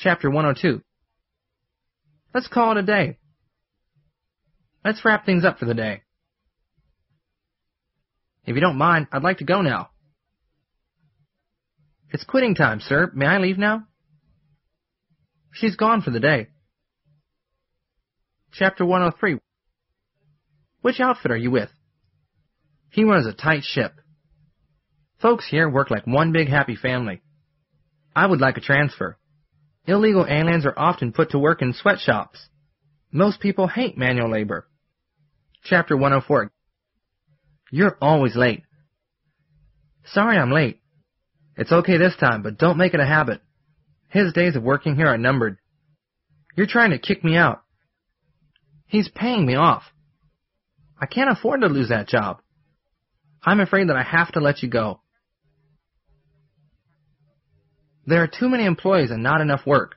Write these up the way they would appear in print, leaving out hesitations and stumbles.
Chapter 102. Let's call it a day. Let's wrap things up for the day. If you don't mind, I'd like to go now. It's quitting time, sir. May I leave now? She's gone for the day. Chapter 103. Which outfit are you with? He runs a tight ship. Folks here work like one big happy family. I would like a transfer. Illegal aliens are often put to work in sweatshops. Most people hate manual labor. Chapter 104. You're always late. Sorry I'm late. It's okay this time, but don't make it a habit. His days of working here are numbered. You're trying to kick me out. He's paying me off. I can't afford to lose that job. I'm afraid that I have to let you go. There are too many employees and not enough work.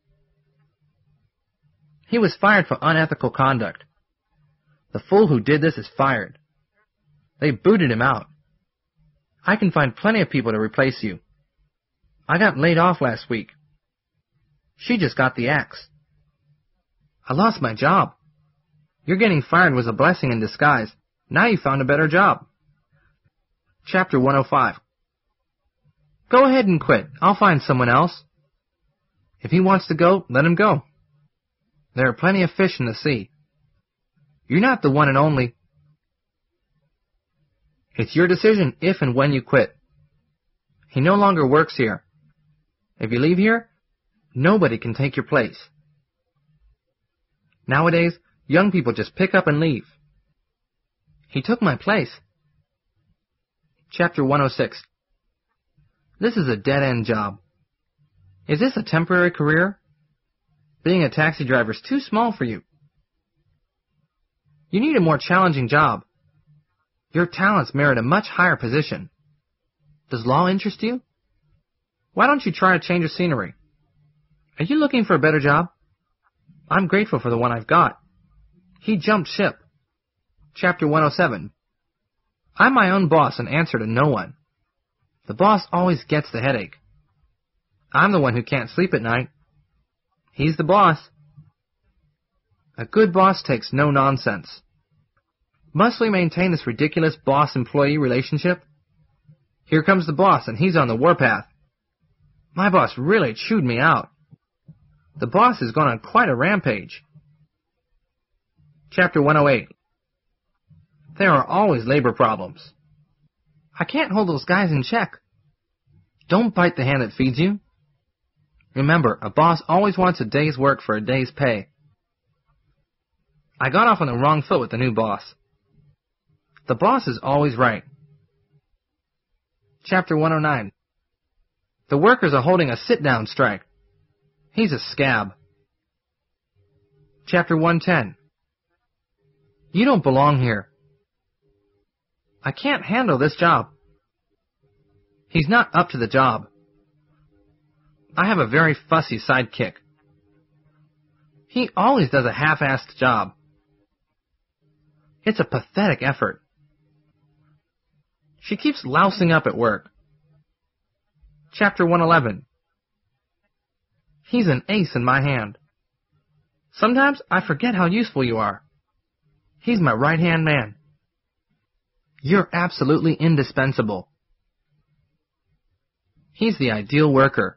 He was fired for unethical conduct. The fool who did this is fired. They booted him out. I can find plenty of people to replace you. I got laid off last week. She just got the axe. I lost my job. Your getting fired was a blessing in disguise. Now you found a better job. Chapter 105. Go ahead and quit. I'll find someone else. If he wants to go, let him go. There are plenty of fish in the sea. You're not the one and only. It's your decision if and when you quit. He no longer works here. If you leave here, nobody can take your place. Nowadays, young people just pick up and leave. He took my place. Chapter 106. This is a dead-end job. Is this a temporary career? Being a taxi driver is too small for you. You need a more challenging job. Your talents merit a much higher position. Does law interest you? Why don't you try a change of scenery? Are you looking for a better job? I'm grateful for the one I've got. He jumped ship. Chapter 107. I'm my own boss and answer to no one. The boss always gets the headache. I'm the one who can't sleep at night. He's the boss. A good boss takes no nonsense. Must we maintain this ridiculous boss-employee relationship? Here comes the boss, and he's on the warpath. My boss really chewed me out. The boss has gone on quite a rampage. Chapter 108. There are always labor problems. I can't hold those guys in check. Don't bite the hand that feeds you. Remember, a boss always wants a day's work for a day's pay. I got off on the wrong foot with the new boss. The boss is always right. Chapter 109. The workers are holding a sit-down strike. He's a scab. Chapter 110. You don't belong here. I can't handle this job. He's not up to the job. I have a very fussy sidekick. He always does a half-assed job. It's a pathetic effort. She keeps lousing up at work. Chapter 111. He's an ace in my hand. Sometimes I forget how useful you are. He's my right-hand man. You're absolutely indispensable. He's the ideal worker.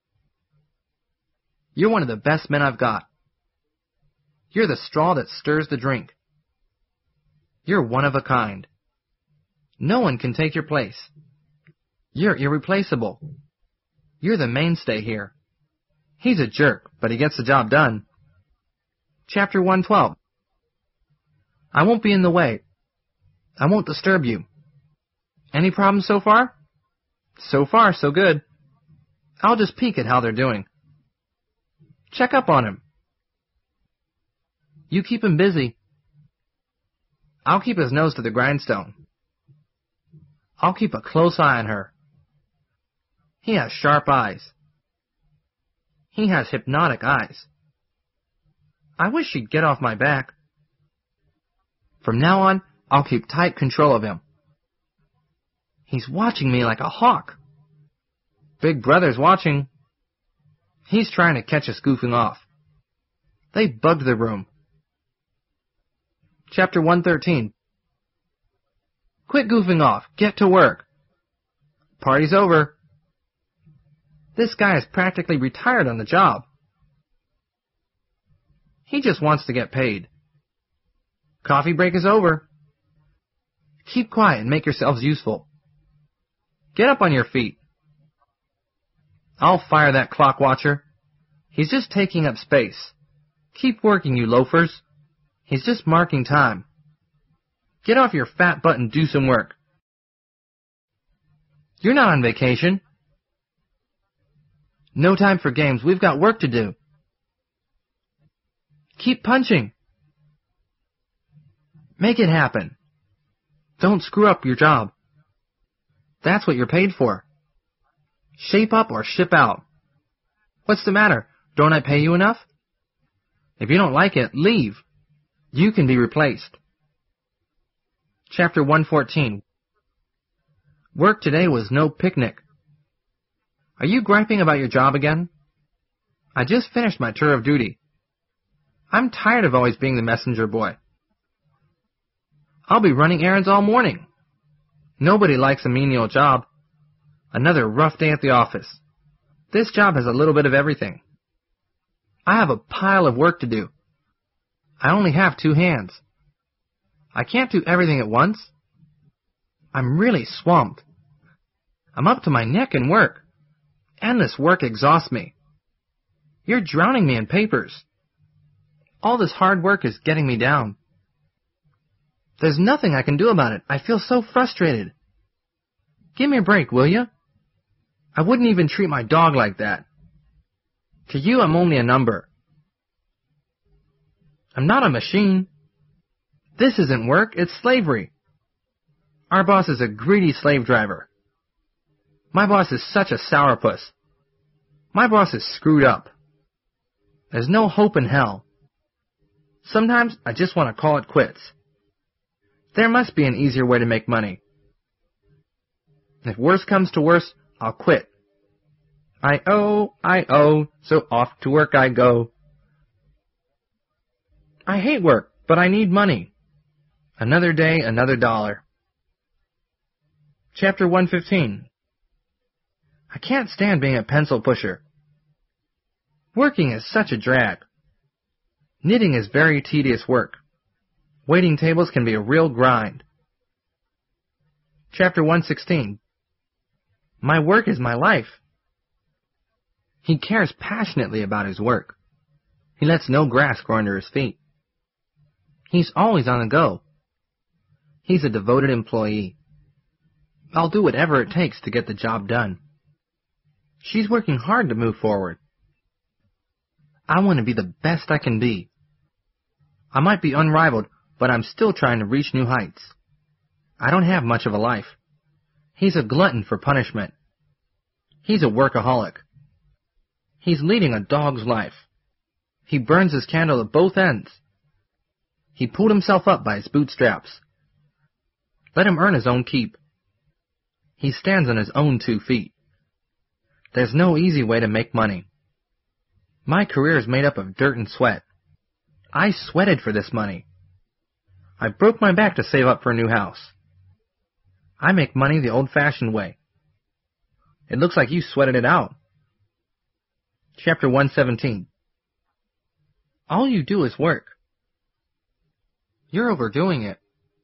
You're one of the best men I've got. You're the straw that stirs the drink. You're one of a kind. No one can take your place. You're irreplaceable. You're the mainstay here. He's a jerk, but he gets the job done. Chapter 112. I won't be in the way. I won't disturb you. Any problems so far? So far, so good. I'll just peek at how they're doing. Check up on him. You keep him busy. I'll keep his nose to the grindstone. I'll keep a close eye on her. He has sharp eyes. He has hypnotic eyes. I wish she'd get off my back. From now on, I'll keep tight control of him. He's watching me like a hawk. Big Brother's watching. He's trying to catch us goofing off. They bugged the room. Chapter 113. Quit goofing off. Get to work. Party's over. This guy is practically retired on the job. He just wants to get paid. Coffee break is over. Keep quiet and make yourselves useful. Get up on your feet. I'll fire that clock watcher. He's just taking up space. Keep working, you loafers. He's just marking time. Get off your fat butt and do some work. You're not on vacation. No time for games. We've got work to do. Keep punching. Make it happen. Don't screw up your job. That's what you're paid for. Shape up or ship out. What's the matter? Don't I pay you enough? If you don't like it, leave. You can be replaced. Chapter 114. Work today was no picnic. Are you griping about your job again? I just finished my tour of duty. I'm tired of always being the messenger boy. I'll be running errands all morning. Nobody likes a menial job. Another rough day at the office. This job has a little bit of everything. I have a pile of work to do. I only have 2 hands. I can't do everything at once. I'm really swamped. I'm up to my neck in work. Endless work exhausts me. You're drowning me in papers. All this hard work is getting me down. There's nothing I can do about it. I feel so frustrated. Give me a break, will you? I wouldn't even treat my dog like that. To you, I'm only a number. I'm not a machine. This isn't work, it's slavery. Our boss is a greedy slave driver. My boss is such a sourpuss. My boss is screwed up. There's no hope in hell. Sometimes I just want to call it quits. There must be an easier way to make money. If worse comes to worse, I'll quit. I owe, so off to work I go. I hate work, but I need money. Another day, another dollar. Chapter 115. I can't stand being a pencil pusher. Working is such a drag. Knitting is very tedious work. Waiting tables can be a real grind. Chapter 116. My work is my life. He cares passionately about his work. He lets no grass grow under his feet. He's always on the go. He's a devoted employee. I'll do whatever it takes to get the job done. She's working hard to move forward. I want to be the best I can be. I might be unrivaled, but I'm still trying to reach new heights. I don't have much of a life. He's a glutton for punishment. He's a workaholic. He's leading a dog's life. He burns his candle at both ends. He pulled himself up by his bootstraps. Let him earn his own keep. He stands on his own 2 feet. There's no easy way to make money. My career is made up of dirt and sweat. I sweated for this money. I broke my back to save up for a new house. I make money the old-fashioned way. It looks like you sweated it out. Chapter 117. All you do is work. You're overdoing it.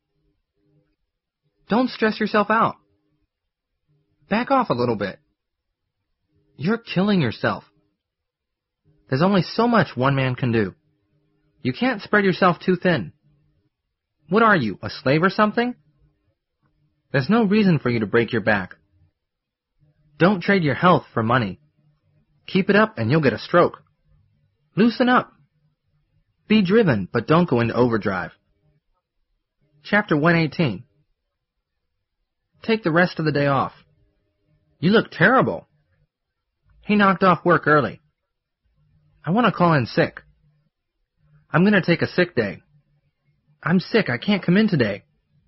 Don't stress yourself out. Back off a little bit. You're killing yourself. There's only so much one man can do. You can't spread yourself too thin. What are you, a slave or something? There's no reason for you to break your back. Don't trade your health for money. Keep it up and you'll get a stroke. Loosen up. Be driven, but don't go into overdrive. Chapter 118. Take the rest of the day off. You look terrible. He knocked off work early. I want to call in sick. I'm going to take a sick day. I'm sick. I can't come in today.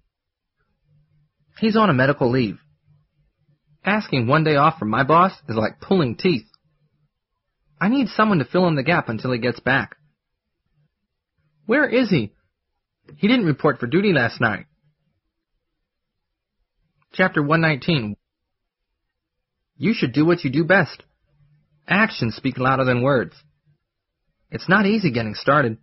He's on a medical leave. Asking one day off from my boss is like pulling teeth. I need someone to fill in the gap until he gets back. Where is he? He didn't report for duty last night. Chapter 119. You should do what you do best. Actions speak louder than words. It's not easy getting started.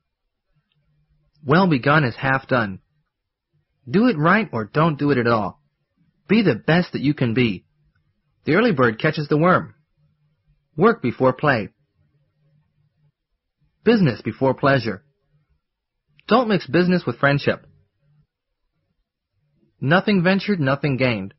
Well begun is half done. Do it right or don't do it at all. Be the best that you can be. The early bird catches the worm. Work before play. Business before pleasure. Don't mix business with friendship. Nothing ventured, nothing gained.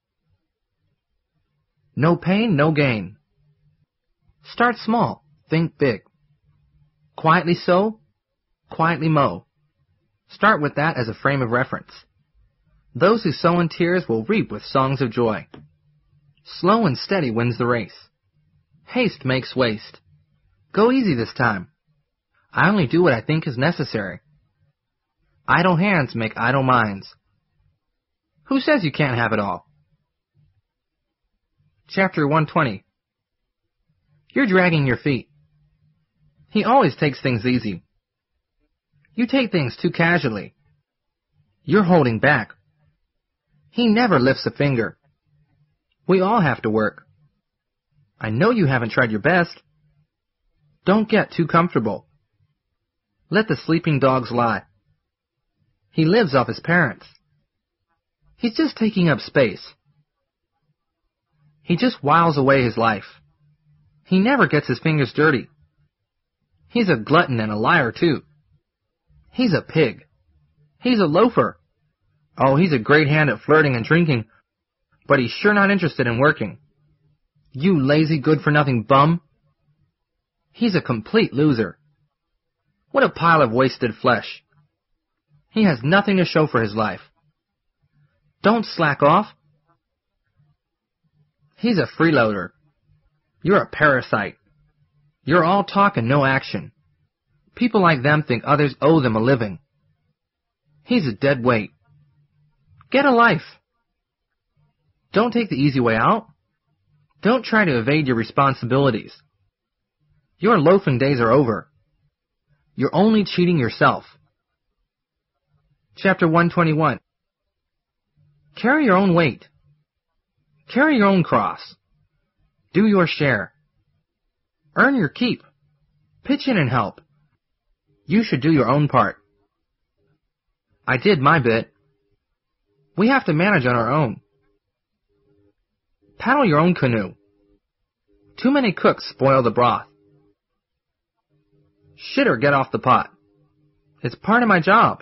No pain, no gain. Start small, think big. Quietly sow, quietly mow. Start with that as a frame of reference. Those who sow in tears will reap with songs of joy. Slow and steady wins the race. Haste makes waste. Go easy this time. I only do what I think is necessary. Idle hands make idle minds. Who says you can't have it all? Chapter 120. You're dragging your feet. He always takes things easy. You take things too casually. You're holding back. He never lifts a finger. We all have to work. I know you haven't tried your best. Don't get too comfortable. Let the sleeping dogs lie. He lives off his parents. He's just taking up space. He just whiles away his life. He never gets his fingers dirty. He's a glutton and a liar, too. He's a pig. He's a loafer. Oh, he's a great hand at flirting and drinking, but he's sure not interested in working. You lazy, good-for-nothing bum. He's a complete loser. What a pile of wasted flesh. He has nothing to show for his life. Don't slack off. He's a freeloader. You're a parasite. You're all talk and no action. People like them think others owe them a living. He's a dead weight. Get a life. Don't take the easy way out. Don't try to evade your responsibilities. Your loafing days are over. You're only cheating yourself. Chapter 121. Carry your own weight. Carry your own cross. Do your share. Earn your keep. Pitch in and help. You should do your own part. I did my bit. We have to manage on our own. Paddle your own canoe. Too many cooks spoil the broth. Shit or get off the pot. It's part of my job.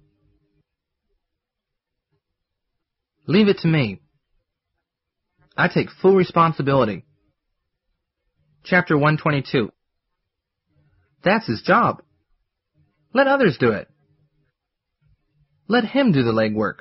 Leave it to me. I take full responsibility. Chapter 122. That's his job. Let others do it. Let him do the legwork.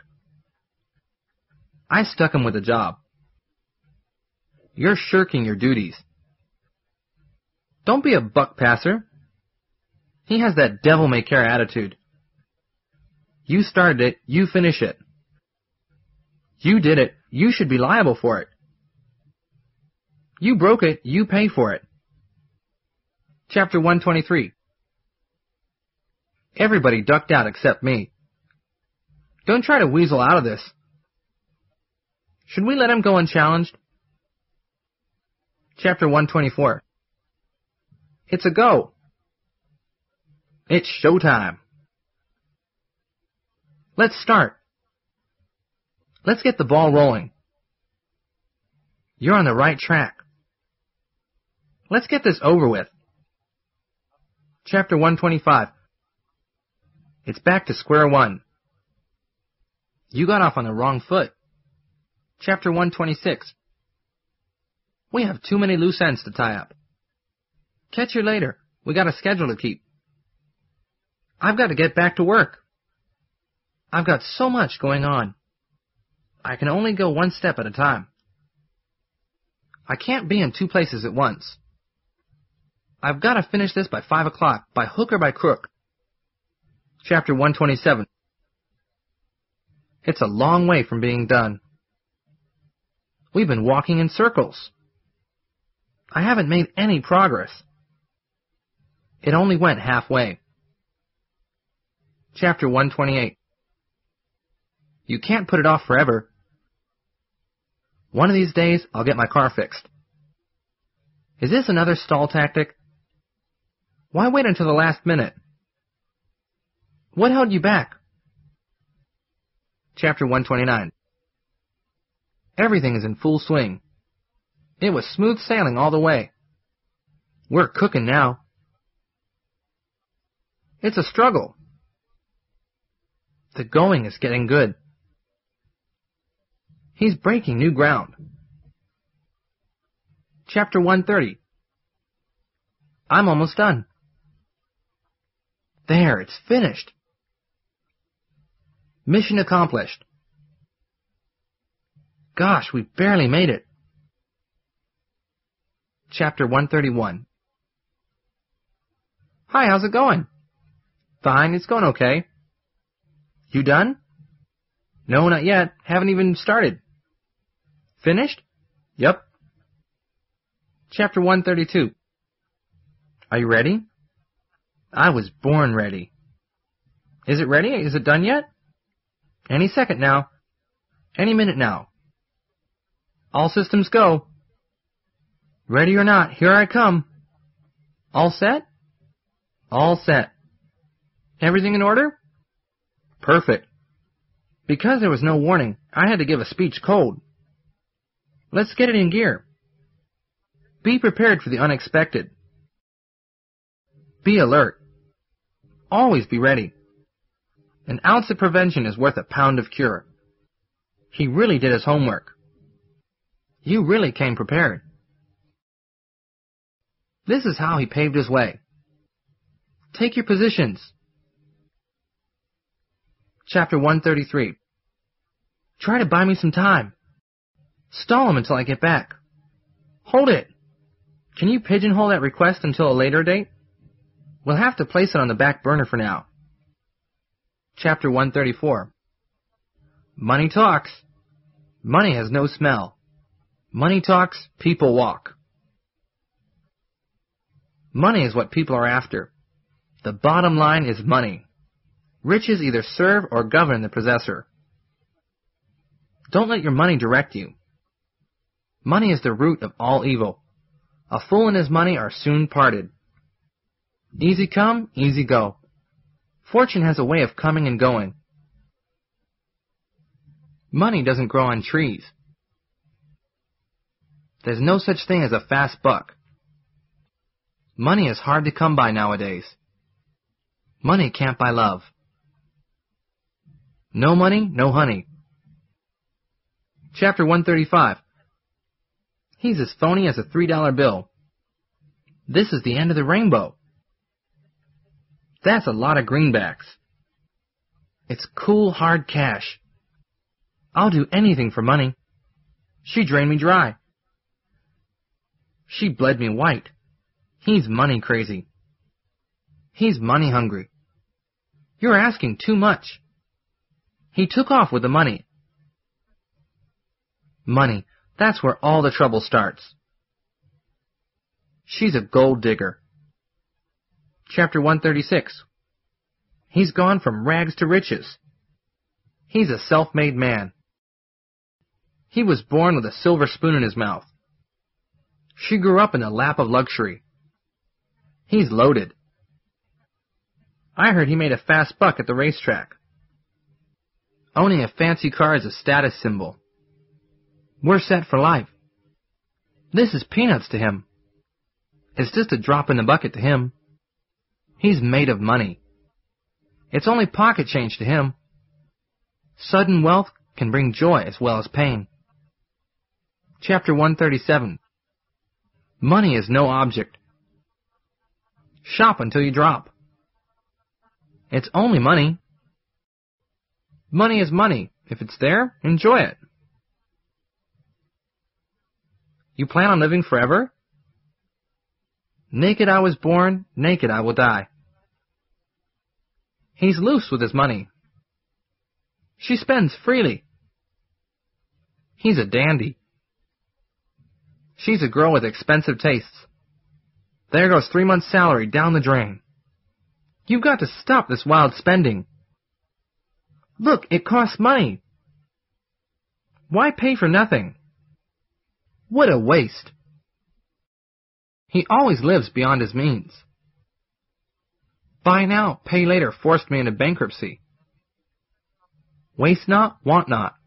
I stuck him with a job. You're shirking your duties. Don't be a buck passer. He has that devil-may-care attitude. You started it, you finish it. You did it, you should be liable for it. You broke it, you pay for it. Chapter 123. Everybody ducked out except me. Don't try to weasel out of this. Should we let him go unchallenged? Chapter 124. It's a go. It's showtime. Let's start. Let's get the ball rolling. You're on the right track. Let's get this over with. Chapter 125. It's back to square one. You got off on the wrong foot. Chapter 126. We have too many loose ends to tie up. Catch you later. We got a schedule to keep. I've got to get back to work. I've got so much going on. I can only go one step at a time. I can't be in two places at once. I've got to finish this by 5 o'clock, by hook or by crook. Chapter 127. It's a long way from being done. We've been walking in circles. I haven't made any progress. It only went halfway. Chapter 128. You can't put it off forever. One of these days, I'll get my car fixed. Is this another stall tactic? Why wait until the last minute? What held you back? Chapter 129. Everything is in full swing. It was smooth sailing all the way. We're cooking now. It's a struggle. The going is getting good. He's breaking new ground. Chapter 130. I'm almost done. There, it's finished. Mission accomplished. Gosh, we barely made it. Chapter 131. Hi, how's it going? Fine, it's going okay. You done? No, not yet. Haven't even started. Finished? Yep. Chapter 132. Are you ready? I was born ready. Is it ready? Is it done yet? Any second now. Any minute now. All systems go. Ready or not, here I come. All set? All set. Everything in order? Perfect. Because there was no warning, I had to give a speech cold. Let's get it in gear. Be prepared for the unexpected. Be alert. Always be ready. An ounce of prevention is worth a pound of cure. He really did his homework. You really came prepared. This is how he paved his way. Take your positions. Chapter 133. Try to buy me some time. Stall him until I get back. Hold it. Can you pigeonhole that request until a later date? We'll have to place it on the back burner for now. Chapter 134. Money talks. Money has no smell. Money talks, people walk. Money is what people are after. The bottom line is money. Riches either serve or govern the possessor. Don't let your money direct you. Money is the root of all evil. A fool and his money are soon parted. Easy come, easy go. Fortune has a way of coming and going. Money doesn't grow on trees. There's no such thing as a fast buck. Money is hard to come by nowadays. Money can't buy love. No money, no honey. Chapter 135. He's as phony as a $3 bill. This is the end of the rainbow. That's a lot of greenbacks. It's cool, hard cash. I'll do anything for money. She drained me dry. She bled me white. He's money crazy. He's money hungry. You're asking too much. He took off with the money. Money, that's where all the trouble starts. She's a gold digger. Chapter 136. He's gone from rags to riches. He's a self-made man. He was born with a silver spoon in his mouth. She grew up in the lap of luxury. He's loaded. I heard he made a fast buck at the racetrack. Owning a fancy car is a status symbol. We're set for life. This is peanuts to him. It's just a drop in the bucket to him. He's made of money. It's only pocket change to him. Sudden wealth can bring joy as well as pain. Chapter 137. Money is no object. Shop until you drop. It's only money. Money is money. If it's there, enjoy it. You plan on living forever? Naked I was born, naked I will die. He's loose with his money. She spends freely. He's a dandy. She's a girl with expensive tastes. There goes 3 months' salary down the drain. You've got to stop this wild spending. Look, it costs money. Why pay for nothing? What a waste. He always lives beyond his means. Buy now, pay later forced me into bankruptcy. Waste not, want not.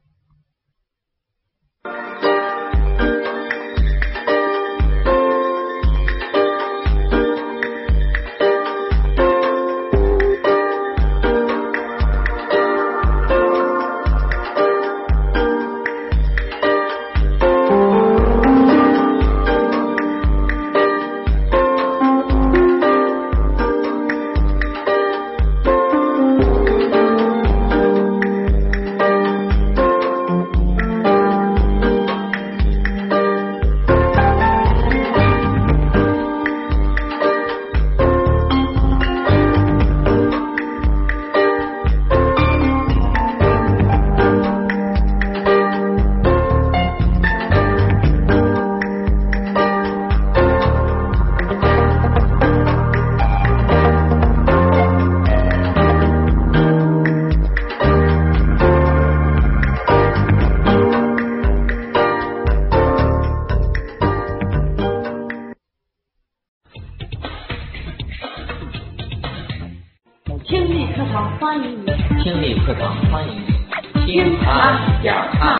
听力课堂欢迎你，听他讲他。